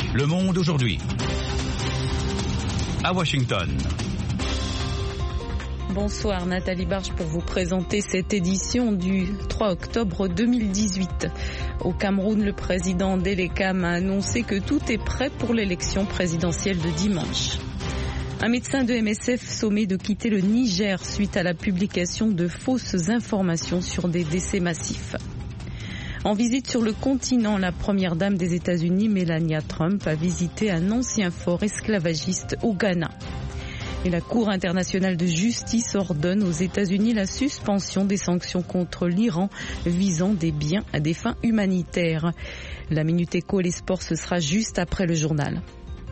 Le Monde aujourd'hui. À Washington. Bonsoir, Nathalie Barge pour vous présenter cette édition du 3 octobre 2018. Au Cameroun, le président Delekam a annoncé que tout est prêt pour l'élection présidentielle de dimanche. Un médecin de MSF sommé de quitter le Niger suite à la publication de fausses informations sur des décès massifs. En visite sur le continent, la première dame des États-Unis, Melania Trump, a visité un ancien fort esclavagiste au Ghana. Et la Cour internationale de justice ordonne aux États-Unis la suspension des sanctions contre l'Iran visant des biens à des fins humanitaires. La Minute Éco et les sports, ce sera juste après le journal.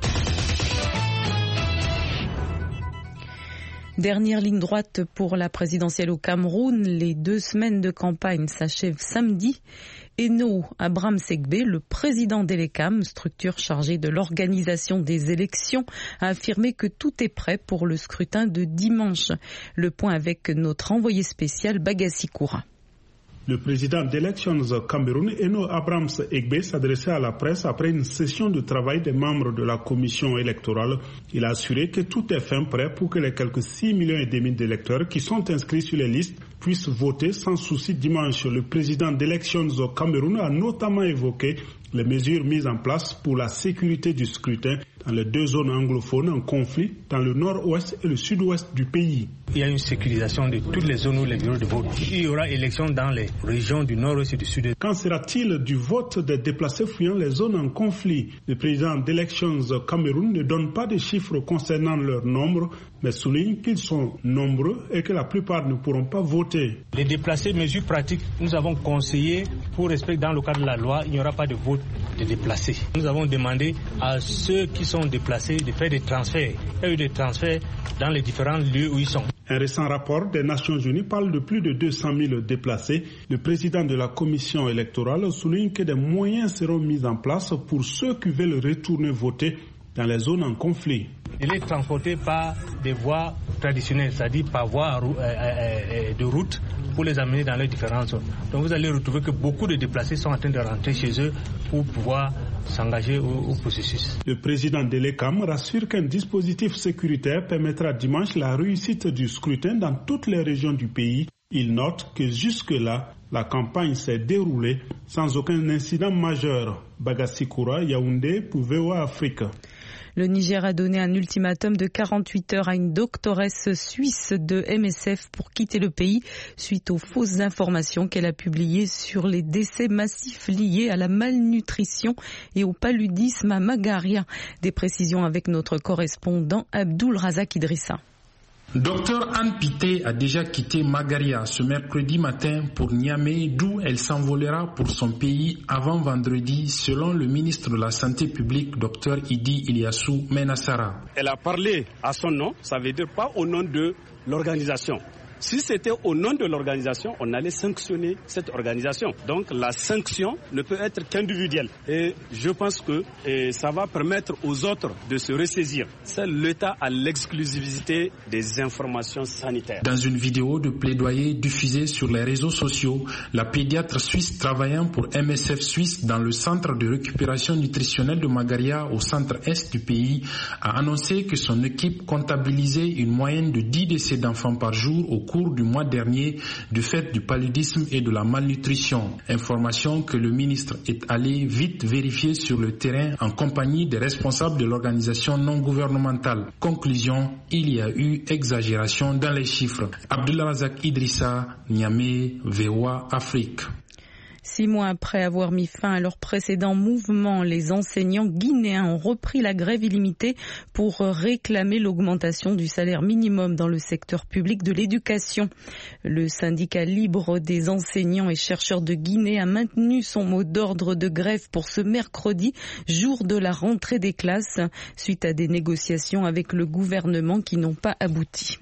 Dernière ligne droite pour la présidentielle au Cameroun. Les 2 semaines de campagne s'achèvent samedi. Eno Abraham Segbe, le président d'Elekam, structure chargée de l'organisation des élections, a affirmé que tout est prêt pour le scrutin de dimanche. Le point avec notre envoyé spécial Bagassi Koura. Le président d'Elections Cameroun, Eno Abraham Segbe, s'adressait à la presse après une session de travail des membres de la commission électorale. Il a assuré que tout est fin prêt pour que les quelques 6,5 millions d'électeurs qui sont inscrits sur les listes puissent voter sans souci dimanche. Le président d'Elections au Cameroun a notamment évoqué les mesures mises en place pour la sécurité du scrutin dans les 2 zones anglophones en conflit dans le nord-ouest et le sud-ouest du pays. Il y a une sécurisation de toutes les zones où les bureaux de vote. Il y aura élection dans les régions du nord-ouest et du sud-est. Qu'en sera-t-il du vote des déplacés fuyant les zones en conflit? Le président d'Elections Cameroun ne donne pas de chiffres concernant leur nombre, mais souligne qu'ils sont nombreux et que la plupart ne pourront pas voter. Les déplacés, mesures pratiques, nous avons conseillé, pour respecter dans le cadre de la loi, il n'y aura pas de vote de déplacés. Nous avons demandé à ceux qui sont déplacés de faire des transferts. Il y a eu des transferts dans les différents lieux où ils sont. Un récent rapport des Nations Unies parle de plus de 200 000 déplacés. Le président de la commission électorale souligne que des moyens seront mis en place pour ceux qui veulent retourner voter dans les zones en conflit. Il est transporté par des voies traditionnelles, c'est-à-dire par voie de route pour les amener dans les différentes zones. Donc vous allez retrouver que beaucoup de déplacés sont en train de rentrer chez eux pour pouvoir s'engager au processus. Le président de l'ECAM rassure qu'un dispositif sécuritaire permettra dimanche la réussite du scrutin dans toutes les régions du pays. Il note que jusque-là, la campagne s'est déroulée sans aucun incident majeur. Bagassi Koura, Yaoundé, pour VOA Afrique. Le Niger a donné un ultimatum de 48 heures à une doctoresse suisse de MSF pour quitter le pays suite aux fausses informations qu'elle a publiées sur les décès massifs liés à la malnutrition et au paludisme à Magaria. Des précisions avec notre correspondant Abdul Razak Idrissa. Docteur Anne Pité a déjà quitté Magaria ce mercredi matin pour Niamey, d'où elle s'envolera pour son pays avant vendredi, selon le ministre de la Santé publique, Dr Idi Ilyassou Menassara. Elle a parlé à son nom, ça veut dire pas au nom de l'organisation. Si c'était au nom de l'organisation, on allait sanctionner cette organisation. Donc la sanction ne peut être qu'individuelle. Et je pense que ça va permettre aux autres de se ressaisir. C'est l'État à l'exclusivité des informations sanitaires. Dans une vidéo de plaidoyer diffusée sur les réseaux sociaux, la pédiatre suisse travaillant pour MSF Suisse dans le centre de récupération nutritionnelle de Magaria au centre-est du pays a annoncé que son équipe comptabilisait une moyenne de 10 décès d'enfants par jour au cours du mois dernier du fait du paludisme et de la malnutrition. Information que le ministre est allé vite vérifier sur le terrain en compagnie des responsables de l'organisation non gouvernementale. Conclusion, il y a eu exagération dans les chiffres. Abdullah Razak Idrissa, Niamey, VOA Afrique. 6 mois après avoir mis fin à leur précédent mouvement, les enseignants guinéens ont repris la grève illimitée pour réclamer l'augmentation du salaire minimum dans le secteur public de l'éducation. Le syndicat libre des enseignants et chercheurs de Guinée a maintenu son mot d'ordre de grève pour ce mercredi, jour de la rentrée des classes, suite à des négociations avec le gouvernement qui n'ont pas abouti.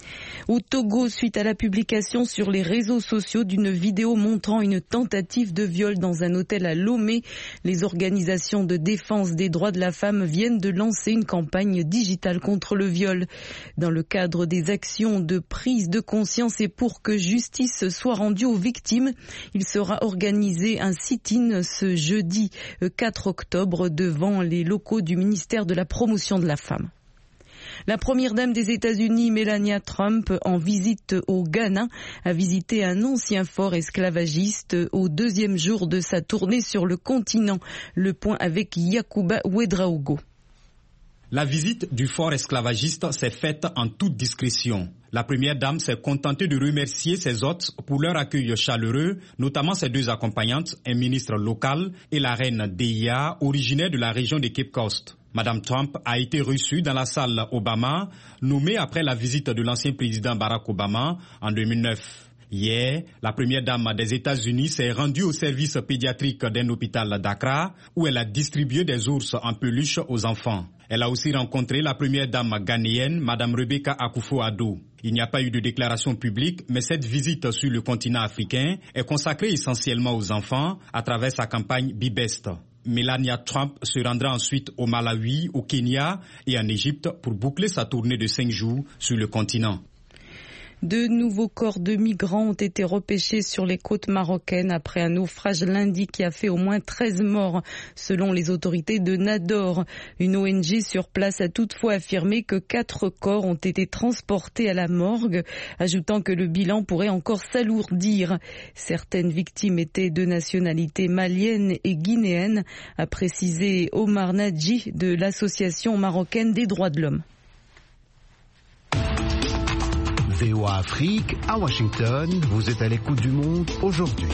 Au Togo, suite à la publication sur les réseaux sociaux d'une vidéo montrant une tentative de viol dans un hôtel à Lomé, les organisations de défense des droits de la femme viennent de lancer une campagne digitale contre le viol. Dans le cadre des actions de prise de conscience et pour que justice soit rendue aux victimes, il sera organisé un sit-in ce jeudi 4 octobre devant les locaux du ministère de la Promotion de la Femme. La première dame des États-Unis, Melania Trump, en visite au Ghana, a visité un ancien fort esclavagiste au deuxième jour de sa tournée sur le continent. Le point avec Yacouba Ouedraogo. La visite du fort esclavagiste s'est faite en toute discrétion. La première dame s'est contentée de remercier ses hôtes pour leur accueil chaleureux, notamment ses deux accompagnantes, un ministre local et la reine Deya, originaire de la région de Cape Coast. Madame Trump a été reçue dans la salle Obama, nommée après la visite de l'ancien président Barack Obama en 2009. Hier, la première dame des États-Unis s'est rendue au service pédiatrique d'un hôpital d'Accra où elle a distribué des ours en peluche aux enfants. Elle a aussi rencontré la première dame ghanéenne, Madame Rebecca Akufo-Addo. Il n'y a pas eu de déclaration publique, mais cette visite sur le continent africain est consacrée essentiellement aux enfants à travers sa campagne Be Best. Melania Trump se rendra ensuite au Malawi, au Kenya et en Égypte pour boucler sa tournée de 5 jours sur le continent. De nouveaux corps de migrants ont été repêchés sur les côtes marocaines après un naufrage lundi qui a fait au moins 13 morts, selon les autorités de Nador. Une ONG sur place a toutefois affirmé que 4 corps ont été transportés à la morgue, ajoutant que le bilan pourrait encore s'alourdir. Certaines victimes étaient de nationalité malienne et guinéenne, a précisé Omar Nadji de l'Association marocaine des droits de l'homme. VOA Afrique, à Washington, vous êtes à l'écoute du monde aujourd'hui.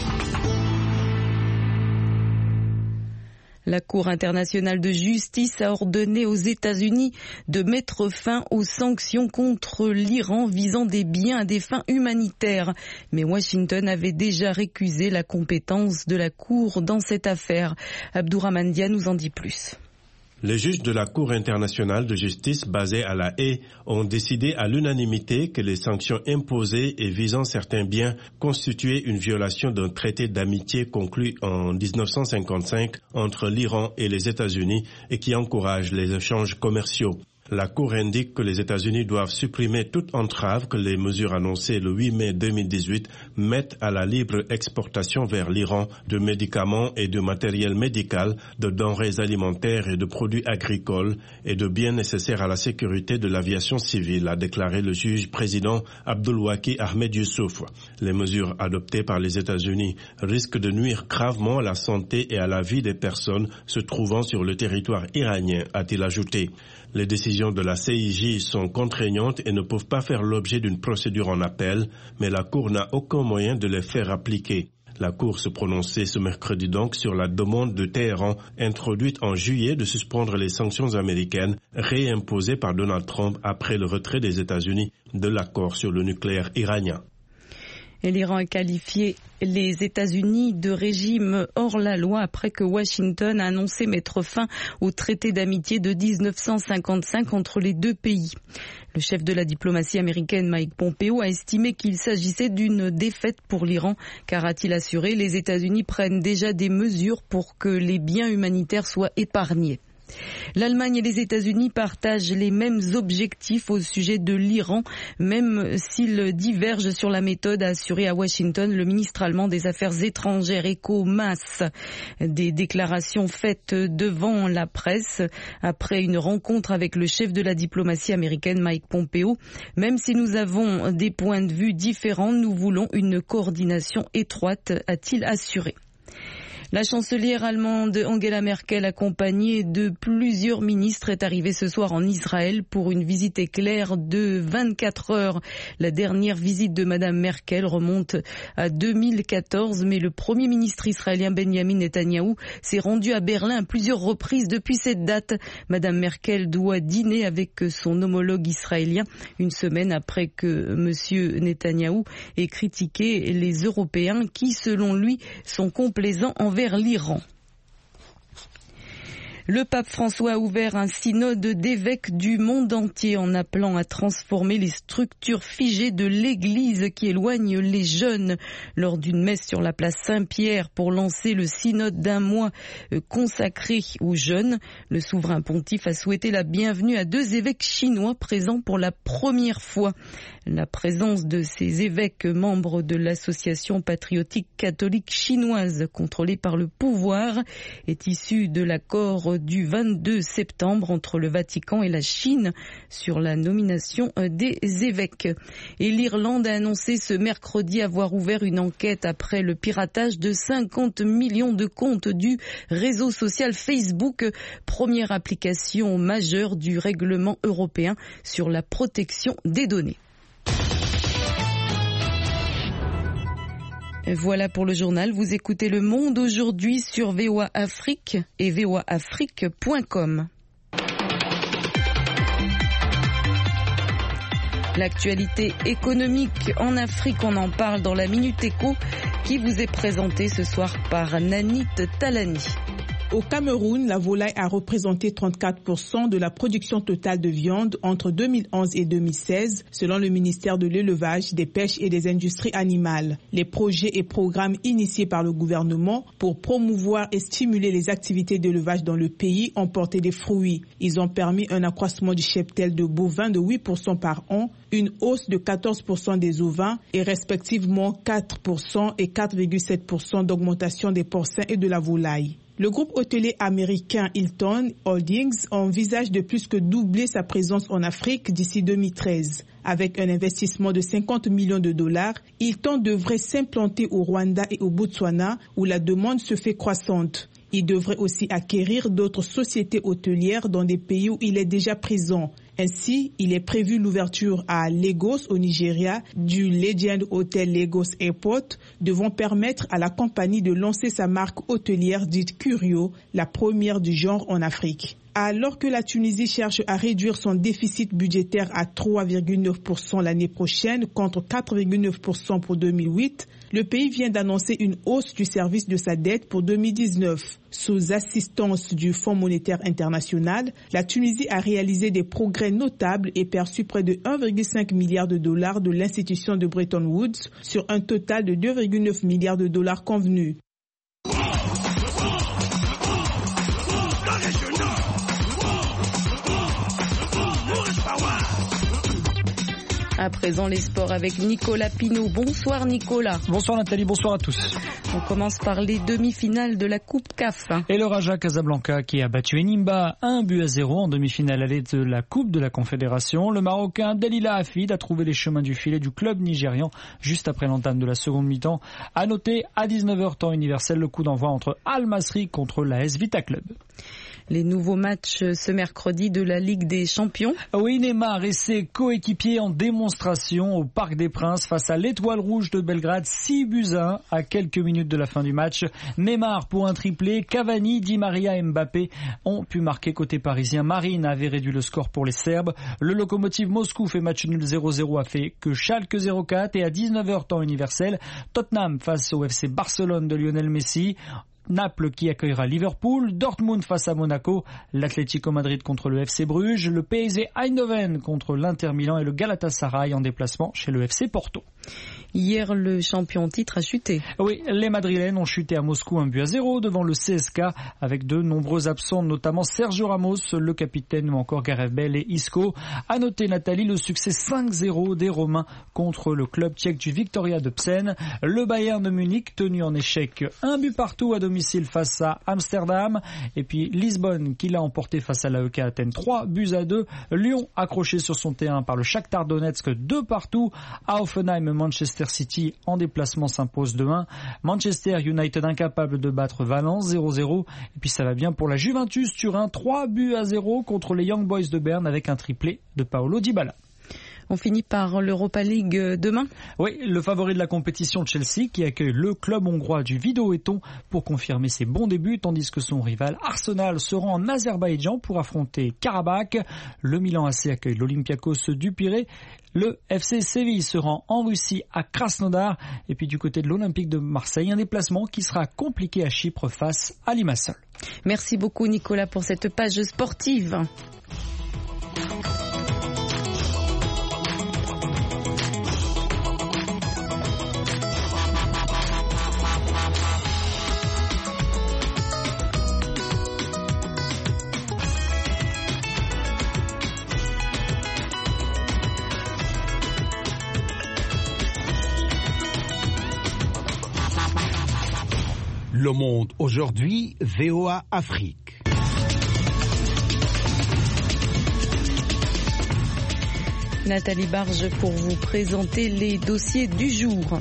La Cour internationale de justice a ordonné aux États-Unis de mettre fin aux sanctions contre l'Iran visant des biens à des fins humanitaires. Mais Washington avait déjà récusé la compétence de la Cour dans cette affaire. Abdourahmane Dia nous en dit plus. Les juges de la Cour internationale de justice basée à La Haye ont décidé à l'unanimité que les sanctions imposées et visant certains biens constituaient une violation d'un traité d'amitié conclu en 1955 entre l'Iran et les États-Unis et qui encourage les échanges commerciaux. La Cour indique que les États-Unis doivent supprimer toute entrave que les mesures annoncées le 8 mai 2018 mettent à la libre exportation vers l'Iran de médicaments et de matériel médical, de denrées alimentaires et de produits agricoles et de biens nécessaires à la sécurité de l'aviation civile, a déclaré le juge président Abdulwaki Ahmed Youssouf. Les mesures adoptées par les États-Unis risquent de nuire gravement à la santé et à la vie des personnes se trouvant sur le territoire iranien, a-t-il ajouté. Les décisions de la CIJ sont contraignantes et ne peuvent pas faire l'objet d'une procédure en appel, mais la Cour n'a aucun moyen de les faire appliquer. La Cour se prononçait ce mercredi donc sur la demande de Téhéran introduite en juillet de suspendre les sanctions américaines réimposées par Donald Trump après le retrait des États-Unis de l'accord sur le nucléaire iranien. Et l'Iran a qualifié les États-Unis de régime hors la loi après que Washington a annoncé mettre fin au traité d'amitié de 1955 entre les deux pays. Le chef de la diplomatie américaine Mike Pompeo a estimé qu'il s'agissait d'une défaite pour l'Iran car, a-t-il assuré, les États-Unis prennent déjà des mesures pour que les biens humanitaires soient épargnés. L'Allemagne et les États-Unis partagent les mêmes objectifs au sujet de l'Iran, même s'ils divergent sur la méthode, a assuré à Washington le ministre allemand des Affaires étrangères Heiko Maas. Des déclarations faites devant la presse après une rencontre avec le chef de la diplomatie américaine Mike Pompeo. Même si nous avons des points de vue différents, nous voulons une coordination étroite, a-t-il assuré. La chancelière allemande Angela Merkel, accompagnée de plusieurs ministres, est arrivée ce soir en Israël pour une visite éclair de 24 heures. La dernière visite de Madame Merkel remonte à 2014, mais le Premier ministre israélien Benjamin Netanyahou s'est rendu à Berlin à plusieurs reprises depuis cette date. Madame Merkel doit dîner avec son homologue israélien une semaine après que Monsieur Netanyahou ait critiqué les Européens qui, selon lui, sont complaisants envers l'Iran. Le pape François a ouvert un synode d'évêques du monde entier en appelant à transformer les structures figées de l'Église qui éloignent les jeunes. Lors d'une messe sur la place Saint-Pierre pour lancer le synode d'un mois consacré aux jeunes, le souverain pontife a souhaité la bienvenue à 2 évêques chinois présents pour la première fois. La présence de ces évêques membres de l'association patriotique catholique chinoise contrôlée par le pouvoir est issue de l'accord du 22 septembre entre le Vatican et la Chine sur la nomination des évêques. Et l'Irlande a annoncé ce mercredi avoir ouvert une enquête après le piratage de 50 millions de comptes du réseau social Facebook, première application majeure du règlement européen sur la protection des données. Voilà pour le journal. Vous écoutez Le Monde aujourd'hui sur VOA Afrique et voaafrique.com. L'actualité économique en Afrique, on en parle dans la Minute Éco qui vous est présentée ce soir par Nanit Talani. Au Cameroun, la volaille a représenté 34% de la production totale de viande entre 2011 et 2016, selon le ministère de l'Élevage, des Pêches et des Industries animales. Les projets et programmes initiés par le gouvernement pour promouvoir et stimuler les activités d'élevage dans le pays ont porté des fruits. Ils ont permis un accroissement du cheptel de bovins de 8% par an, une hausse de 14% des ovins et respectivement 4% et 4,7% d'augmentation des porcins et de la volaille. Le groupe hôtelier américain Hilton Holdings envisage de plus que doubler sa présence en Afrique d'ici 2013. Avec un investissement de 50 millions de dollars, Hilton devrait s'implanter au Rwanda et au Botswana où la demande se fait croissante. Il devrait aussi acquérir d'autres sociétés hôtelières dans des pays où il est déjà présent. Ainsi, il est prévu l'ouverture à Lagos, au Nigeria, du Legend Hotel Lagos Airport, devant permettre à la compagnie de lancer sa marque hôtelière dite Curio, la première du genre en Afrique. Alors que la Tunisie cherche à réduire son déficit budgétaire à 3,9% l'année prochaine contre 4,9% pour 2008, le pays vient d'annoncer une hausse du service de sa dette pour 2019. Sous assistance du Fonds monétaire international, la Tunisie a réalisé des progrès notables et perçu près de 1,5 milliard de dollars de l'institution de Bretton Woods sur un total de 2,9 milliards de dollars convenus. À présent, les sports avec Nicolas Pinault. Bonsoir Nicolas. Bonsoir Nathalie, bonsoir à tous. On commence par les demi-finales de la Coupe CAF. Et le Raja Casablanca qui a battu Enimba 1-0 en demi-finale allée de la Coupe de la Confédération. Le Marocain Dalila Hafid a trouvé les chemins du filet du club nigérian juste après l'entame de la seconde mi-temps. À noter, à 19h temps universel, le coup d'envoi entre Al Masry contre l'AS Vita Club. Les nouveaux matchs ce mercredi de la Ligue des Champions. Oui, Neymar et ses coéquipiers en démonstration au Parc des Princes face à l'Étoile Rouge de Belgrade, 6-1 à quelques minutes de la fin du match. Neymar pour un triplé, Cavani, Di Maria et Mbappé ont pu marquer côté parisien. Marine avait réduit le score pour les Serbes. Le Lokomotiv Moscou fait match nul 0-0 a fait que Schalke 0-4 et à 19h temps universel, Tottenham face au FC Barcelone de Lionel Messi. Naples qui accueillera Liverpool, Dortmund face à Monaco, l'Atlético Madrid contre le FC Bruges, le PSV Eindhoven contre l'Inter Milan et le Galatasaray en déplacement chez le FC Porto. Hier, le champion titre a chuté. Oui, les Madrilènes ont chuté à Moscou 1-0 devant le CSK avec de nombreux absents, notamment Sergio Ramos, le capitaine ou encore Gareth Bale et Isco. À noter, Nathalie, le succès 5-0 des Romains contre le club tchèque du Viktoria de Plzeň. Le Bayern de Munich tenu en échec 1-0 à domicile face à Amsterdam. Et puis Lisbonne qui l'a emporté face à l'AEK Athènes 3-2. Lyon accroché sur son terrain par le Shakhtar Donetsk 2-2. À Hoffenheim, Manchester City en déplacement s'impose 2-1. Manchester United incapable de battre Valence 0-0. Et puis ça va bien pour la Juventus Turin 3-0 contre les Young Boys de Berne avec un triplé de Paolo Dybala. On finit par l'Europa League demain. Oui, le favori de la compétition, Chelsea, qui accueille le club hongrois du Videoton pour confirmer ses bons débuts, tandis que son rival Arsenal se rend en Azerbaïdjan pour affronter Karabakh. Le Milan AC accueille l'Olympiakos du Pirée. Le FC Séville se rend en Russie à Krasnodar. Et puis du côté de l'Olympique de Marseille, un déplacement qui sera compliqué à Chypre face à Limassol. Merci beaucoup Nicolas pour cette page sportive. Le Monde aujourd'hui, VOA Afrique. Nathalie Barge pour vous présenter les dossiers du jour.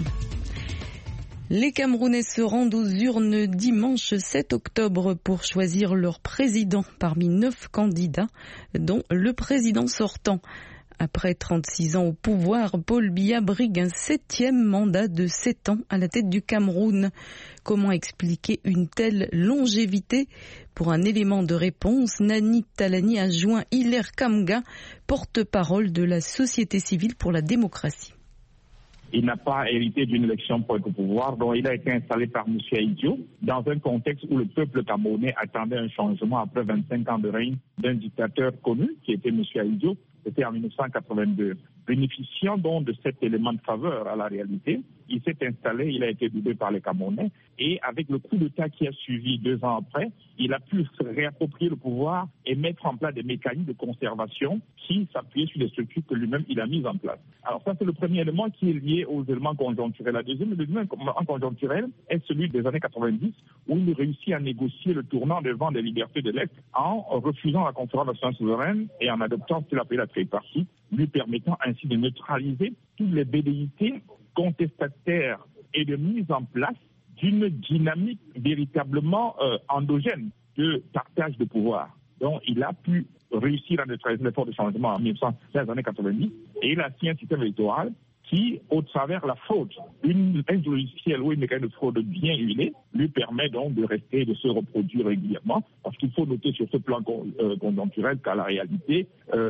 Les Camerounais se rendent aux urnes dimanche 7 octobre pour choisir leur président parmi 9 candidats, dont le président sortant. Après 36 ans au pouvoir, Paul Biya brigue un 7e mandat de 7 ans à la tête du Cameroun. Comment expliquer une telle longévité? Pour un élément de réponse, Nani Talani a joint Hilaire Kamga, porte-parole de la société civile pour la démocratie. Il n'a pas hérité d'une élection pour être au pouvoir, dont il a été installé par M. Idio, dans un contexte où le peuple camerounais attendait un changement après 25 ans de règne d'un dictateur connu, qui était M. Idio. C'était en 1982. Bénéficiant donc de cet élément de faveur à la réalité, il s'est installé, il a été doublé par les Camerounais, et avec le coup d'État qui a suivi 2 ans après, il a pu se réapproprier le pouvoir et mettre en place des mécanismes de conservation qui s'appuyaient sur des structures que lui-même il a mises en place. Alors ça, c'est le premier élément qui est lié aux éléments conjoncturels. Le deuxième élément conjoncturel est celui des années 90, où il réussit à négocier le tournant devant des libertés de l'Est en refusant la conférence nationale souveraine et en adoptant ce qu'il appelait la tripartite, lui permettant ainsi de neutraliser toutes les velléités contestataires et de mise en place d'une dynamique véritablement endogène de partage de pouvoir. Donc il a pu réussir à neutraliser l'effort de changement en 1900, les années 90, et il a signé un système électoral qui, au travers la fraude, un logiciel ou une mécanique de fraude bien huilée, lui permet donc de rester, de se reproduire régulièrement, parce qu'il faut noter sur ce plan conjoncturel qu'à la réalité,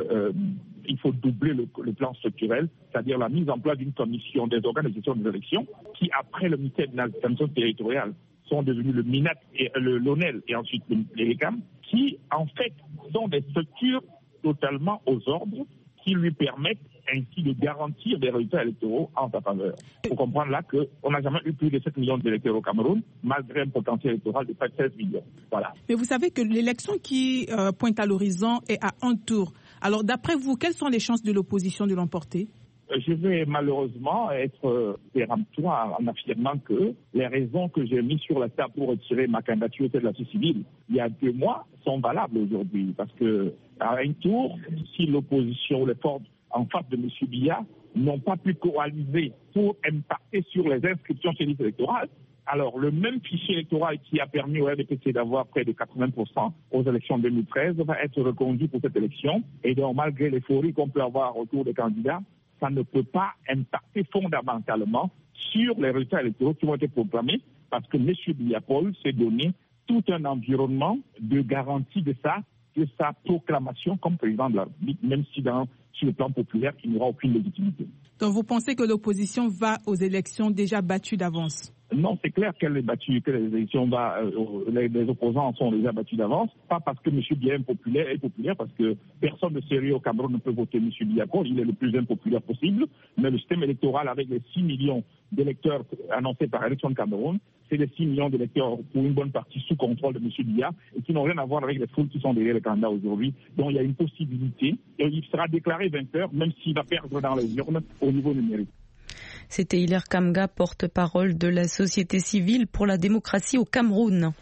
il faut doubler le plan structurel, c'est-à-dire la mise en place d'une commission des organes de gestion des élections, qui, après le ministère de l'administration territoriale, sont devenus le MINAT et l'ONEL et ensuite l'ERECAM, qui, en fait, sont des structures totalement aux ordres, qui lui permettent ainsi de garantir des résultats électoraux en sa faveur. Il faut comprendre là qu'on n'a jamais eu plus de 7 millions d'électeurs au Cameroun, malgré un potentiel électoral de près de 16 millions. Voilà. Mais vous savez que l'élection qui pointe à l'horizon est à un tour. Alors d'après vous, quelles sont les chances de l'opposition de l'emporter? Je vais malheureusement être péremptoire en affirmant que les raisons que j'ai mises sur la table pour retirer ma candidature de la société civile il y a 2 mois sont valables aujourd'hui. Parce que à un tour, si l'opposition ou les forces en face de M. Biya n'ont pas pu coaliser pour impacter sur les inscriptions sur les listes électorales, alors le même fichier électoral qui a permis au RDPC d'avoir près de 80% aux élections 2013 va être reconduit pour cette élection. Et donc malgré l'euphorie qu'on peut avoir autour des candidats, ça ne peut pas impacter fondamentalement sur les résultats électoraux qui vont être proclamés, parce que M. Biya Paul s'est donné tout un environnement de garantie de sa proclamation comme président de la République, même si sur le plan populaire, il n'y aura aucune légitimité. Donc vous pensez que l'opposition va aux élections déjà battues d'avance? Non, c'est clair qu'elle est battue, que les élections les opposants sont déjà battus d'avance. Pas parce que M. Biya est populaire, parce que personne de sérieux au Cameroun ne peut voter M. Biya Paul. Il est le plus impopulaire possible. Mais le système électoral, avec les 6 millions d'électeurs annoncés par l'élection de Cameroun, c'est les 6 millions d'électeurs pour une bonne partie sous contrôle de M. Biya et qui n'ont rien à voir avec les foules qui sont derrière les candidats aujourd'hui. Donc il y a une possibilité et il sera déclaré vainqueur, même s'il va perdre dans les urnes au niveau numérique. C'était Hilaire Kamga, porte-parole de la société civile pour la démocratie au Cameroun.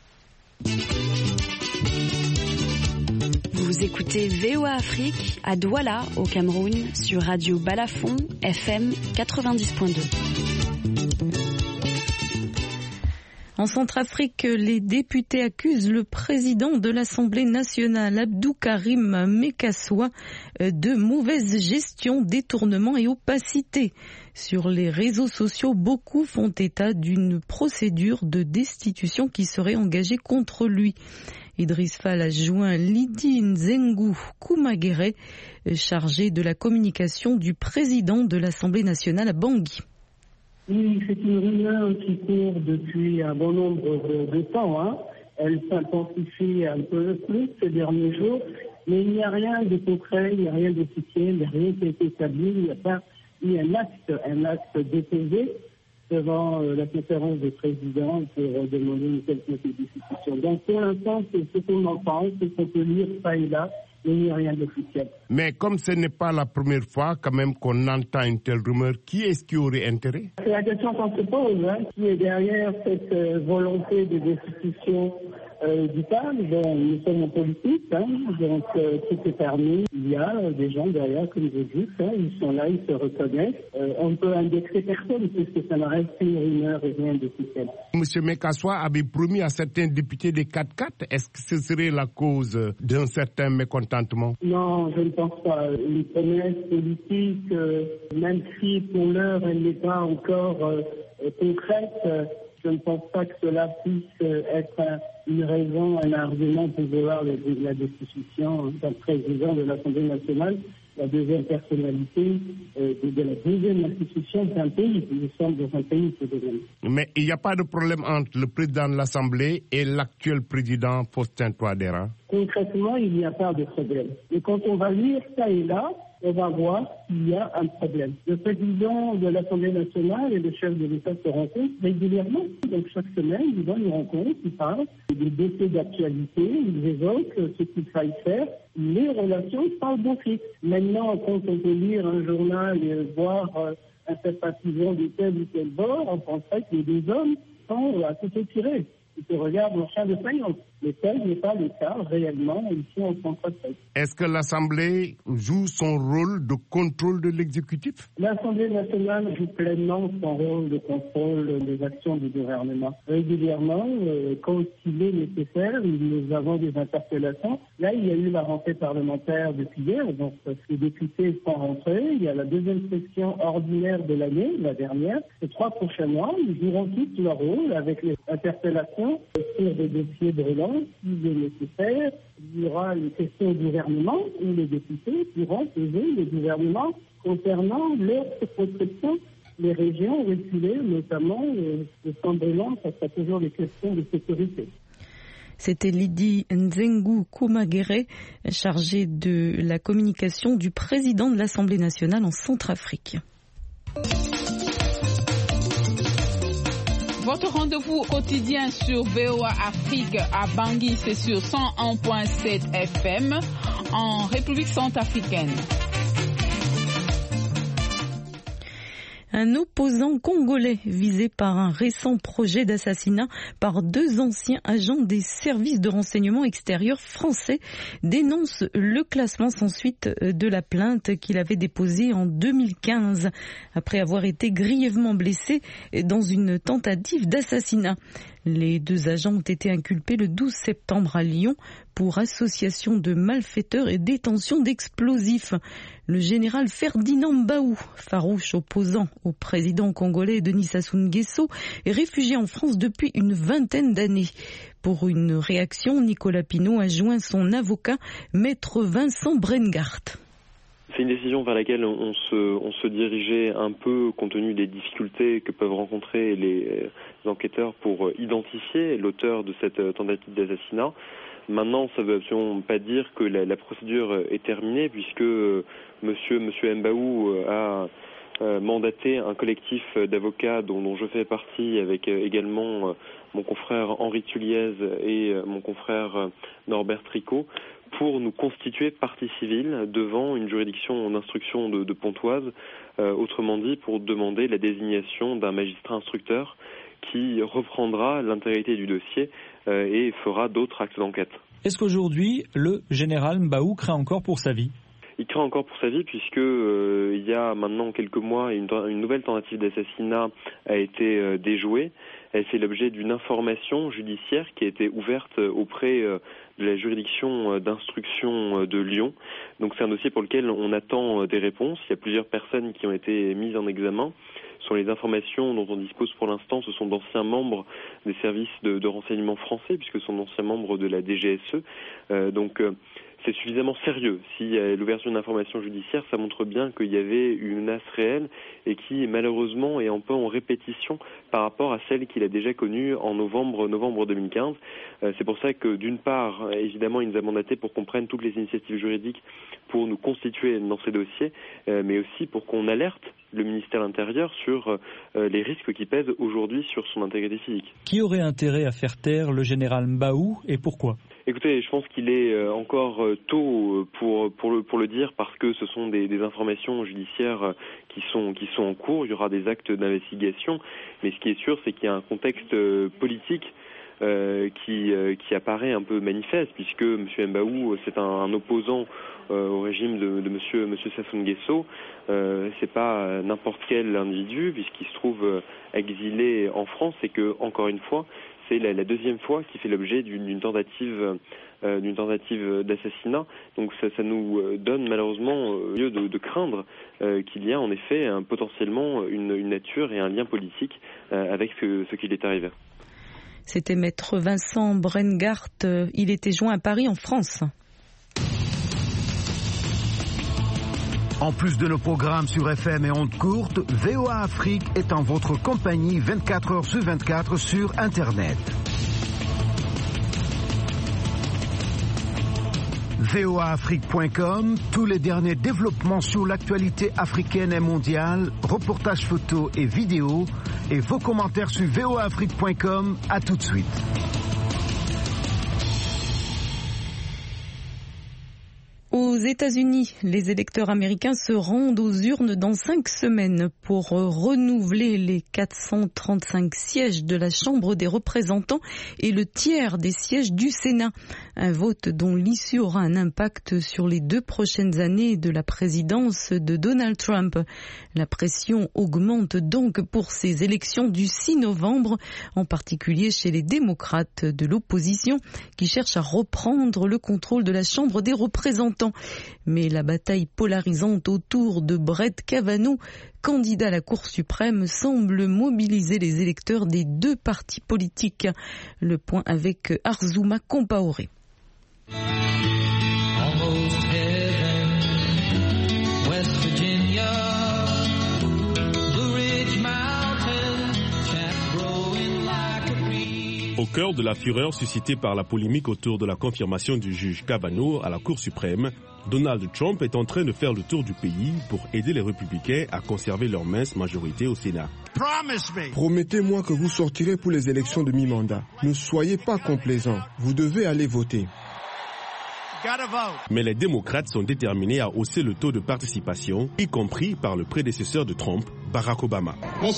Vous écoutez VOA Afrique à Douala au Cameroun sur Radio Balafon FM 90.2. En Centrafrique, les députés accusent le président de l'Assemblée nationale, Abdou Karim Mekassoua, de mauvaise gestion, détournement et opacité. Sur les réseaux sociaux, beaucoup font état d'une procédure de destitution qui serait engagée contre lui. Idriss Fall a joint Lydie Nzengu Koumagere, chargée de la communication du président de l'Assemblée nationale à Bangui. Oui, c'est une rumeur qui court depuis un bon nombre de temps. Elle s'intensifie un peu plus ces derniers jours, mais il n'y a rien de concret, il n'y a rien d'officiel, il n'y a rien qui a été établi, il n'y a pas eu un acte déposé devant la conférence des présidents pour demander une quelconque destitution. Donc pour l'instant, c'est ce qu'on entend, c'est ce qu'on peut lire ça et là. Il n'y a rien d'officiel. Mais comme ce n'est pas la première fois quand même qu'on entend une telle rumeur, qui est-ce qui aurait intérêt? C'est la question qu'on se pose, qui est derrière cette volonté de destitution du peuple. Bon, nous sommes en politique, donc tout est permis. Il y a des gens derrière, comme vous dites, ils sont là, ils se reconnaissent. On ne peut indexer personne puisque ça ne reste qu'une rumeur et rien d'officiel. M. Mekassoua avait promis à certains députés des 4-4. Est-ce que ce serait la cause d'un certain mécontentement? Non, je ne pense pas. Une promesse politique, même si pour l'heure elle n'est pas encore concrète, je ne pense pas que cela puisse être une raison, un argument pour vouloir la destitution d'un président de l'Assemblée nationale, la deuxième personnalité de la deuxième institution d'un pays. Nous sommes dans un pays qui est. Mais il n'y a pas de problème entre le président de l'Assemblée et l'actuel président Faustin Touadéra? Concrètement, il n'y a pas de problème. Et quand on va lire ça et là, on va voir qu'il y a un problème. Le président de l'Assemblée nationale et le chef de l'État se rencontrent régulièrement. Donc chaque semaine, ils vont une rencontre, ils parlent des dossiers d'actualité, ils évoquent ce qu'il faille faire. Les relations parlent d'office. Maintenant, quand on peut lire un journal et voir un sympathisant de tel ou tel bord, on penserait que les deux hommes sont à tout tirer. Ils se regardent en chien de faïence. Mais tel n'est pas le cas réellement ici en Centrafrique. Est-ce que l'Assemblée joue son rôle de contrôle de l'exécutif? L'Assemblée nationale joue pleinement son rôle de contrôle des actions du gouvernement. Régulièrement, quand il est nécessaire, nous avons des interpellations. Là, il y a eu la rentrée parlementaire depuis hier, donc les députés sont rentrés. Il y a la deuxième session ordinaire de l'année, la dernière. Ces 3 prochains mois, ils joueront tous leur rôle avec les interpellations sur des dossiers brûlants. S'il est nécessaire, il y aura une question au gouvernement où les députés pourront poser le gouvernement concernant leur circonscription, les régions reculées, notamment le Cambréland, ça sera toujours des questions de sécurité. C'était Lydie Nzengu Koumagere, chargée de la communication du président de l'Assemblée nationale en Centrafrique. Votre rendez-vous quotidien sur VOA Afrique à Bangui, c'est sur 101.7 FM en République centrafricaine. Un opposant congolais visé par un récent projet d'assassinat par 2 anciens agents des services de renseignement extérieurs français dénonce le classement sans suite de la plainte qu'il avait déposée en 2015 après avoir été grièvement blessé dans une tentative d'assassinat. Les 2 agents ont été inculpés le 12 septembre à Lyon pour association de malfaiteurs et détention d'explosifs. Le général Ferdinand Mbaou, farouche opposant au président congolais Denis Sassou Nguesso, est réfugié en France depuis une 20aine d'années. Pour une réaction, Nicolas Pinault a joint son avocat, maître Vincent Brengart. C'est une décision vers laquelle on se dirigeait un peu compte tenu des difficultés que peuvent rencontrer les enquêteurs pour identifier l'auteur de cette tentative d'assassinat. Maintenant, ça ne veut absolument pas dire que la procédure est terminée puisque monsieur Mbaou a mandaté un collectif d'avocats dont je fais partie avec également mon confrère Henri Tulliez et mon confrère Norbert Tricot pour nous constituer partie civile devant une juridiction d'instruction de Pontoise, autrement dit pour demander la désignation d'un magistrat instructeur qui reprendra l'intégrité du dossier et fera d'autres actes d'enquête. Est-ce qu'aujourd'hui, le général Mbaou craint encore pour sa vie ? Il craint encore pour sa vie puisque il y a maintenant quelques mois une nouvelle tentative d'assassinat a été déjouée Elle fait l'objet d'une information judiciaire qui a été ouverte auprès de la juridiction d'instruction de Lyon. Donc c'est un dossier pour lequel on attend des réponses. Il y a plusieurs personnes qui ont été mises en examen. Ce sont les informations dont on dispose pour l'instant, ce sont d'anciens membres des services de renseignement français, puisque ce sont d'anciens membres de la DGSE. C'est suffisamment sérieux. Si l'ouverture d'une information judiciaire, ça montre bien qu'il y avait une menace réelle et qui malheureusement est un peu en répétition par rapport à celle qu'il a déjà connue en novembre 2015. C'est pour ça que d'une part, évidemment, il nous a mandaté pour qu'on prenne toutes les initiatives juridiques pour nous constituer dans ces dossiers, mais aussi pour qu'on alerte le ministère de l'Intérieur sur les risques qui pèsent aujourd'hui sur son intégrité physique. Qui aurait intérêt à faire taire le général Mbaou et pourquoi ? Écoutez, je pense qu'il est encore tôt pour le dire parce que ce sont des informations judiciaires qui sont en cours. Il y aura des actes d'investigation, mais ce qui est sûr, c'est qu'il y a un contexte politique qui apparaît un peu manifeste, puisque M. Mbaou, c'est un opposant au régime de M. Sassou Nguesso. C'est pas n'importe quel individu, puisqu'il se trouve exilé en France, et que, encore une fois, c'est la deuxième fois qu'il fait l'objet d'une tentative d'assassinat. Donc ça nous donne malheureusement lieu de craindre qu'il y a en effet potentiellement une nature et un lien politique avec ce qu'il est arrivé. C'était maître Vincent Brengart. Il était joint à Paris en France. En plus de nos programmes sur FM et ondes courtes, VOA Afrique est en votre compagnie 24 heures sur 24 sur Internet. voaafrique.com, tous les derniers développements sur l'actualité africaine et mondiale, reportages photos et vidéos, et vos commentaires sur voaafrique.com. À tout de suite. Aux États-Unis, les électeurs américains se rendent aux urnes dans 5 semaines pour renouveler les 435 sièges de la Chambre des représentants et le tiers des sièges du Sénat. Un vote dont l'issue aura un impact sur les 2 prochaines années de la présidence de Donald Trump. La pression augmente donc pour ces élections du 6 novembre, en particulier chez les démocrates de l'opposition qui cherchent à reprendre le contrôle de la Chambre des représentants. Mais la bataille polarisante autour de Brett Kavanaugh, candidat à la Cour suprême, semble mobiliser les électeurs des 2 partis politiques. Le point avec Arzouma Compaoré. Au cœur de la fureur suscitée par la polémique autour de la confirmation du juge Kavanaugh à la Cour suprême, Donald Trump est en train de faire le tour du pays pour aider les républicains à conserver leur mince majorité au Sénat. Promettez-moi que vous sortirez pour les élections de mi-mandat. Ne soyez pas complaisants. Vous devez aller voter. Mais les démocrates sont déterminés à hausser le taux de participation, y compris par le prédécesseur de Trump, Barack Obama.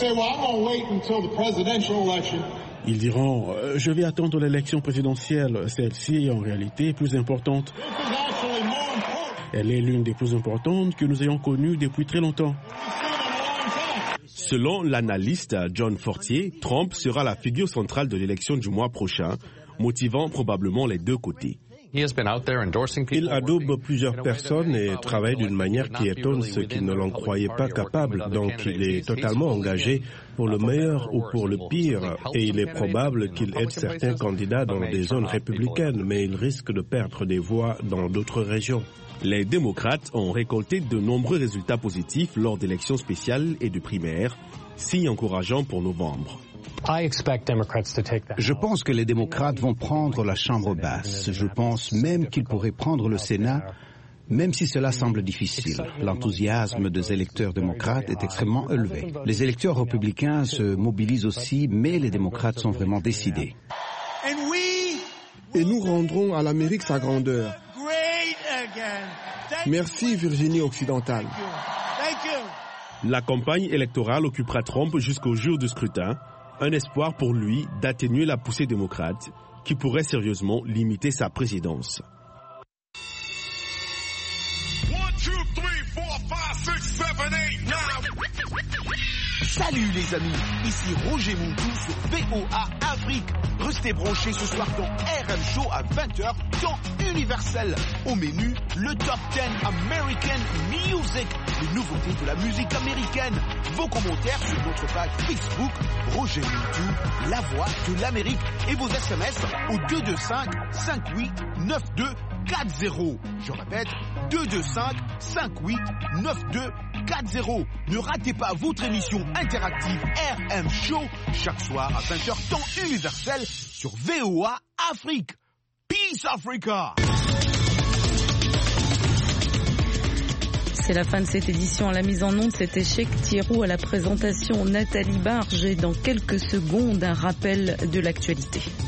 Ils diront, je vais attendre l'élection présidentielle. Celle-ci est en réalité plus importante. Elle est l'une des plus importantes que nous ayons connues depuis très longtemps. Selon l'analyste John Fortier, Trump sera la figure centrale de l'élection du mois prochain, motivant probablement les 2 côtés. Il adoube plusieurs personnes et travaille d'une manière qui étonne ceux qui ne l'en croyaient pas capable. Donc il est totalement engagé pour le meilleur ou pour le pire. Et il est probable qu'il aide certains candidats dans des zones républicaines, mais il risque de perdre des voix dans d'autres régions. Les démocrates ont récolté de nombreux résultats positifs lors d'élections spéciales et de primaires, signe encourageant pour novembre. Je pense que les démocrates vont prendre la Chambre basse. Je pense même qu'ils pourraient prendre le Sénat, même si cela semble difficile. L'enthousiasme des électeurs démocrates est extrêmement élevé. Les électeurs républicains se mobilisent aussi, mais les démocrates sont vraiment décidés. Et nous rendrons à l'Amérique sa grandeur. Merci Virginie occidentale. La campagne électorale occupera Trump jusqu'au jour du scrutin. Un espoir pour lui d'atténuer la poussée démocrate qui pourrait sérieusement limiter sa présidence. Salut les amis, ici Roger Mountou sur VOA Afrique. Restez branchés ce soir dans RM Show à 20h, temps universel. Au menu, le Top 10 American Music, les nouveautés de la musique américaine. Vos commentaires sur notre page Facebook, Roger Mountou, la voix de l'Amérique. Et vos SMS au 225 58 92 40. Je répète, 225 58 92 40. Ne ratez pas votre émission interactive RM Show chaque soir à 20h temps universel sur VOA Afrique. Peace Africa. C'est la fin de cette édition. À la mise en onde, c'était Cheikh Thierou, à la présentation Nathalie Barge et dans quelques secondes un rappel de l'actualité.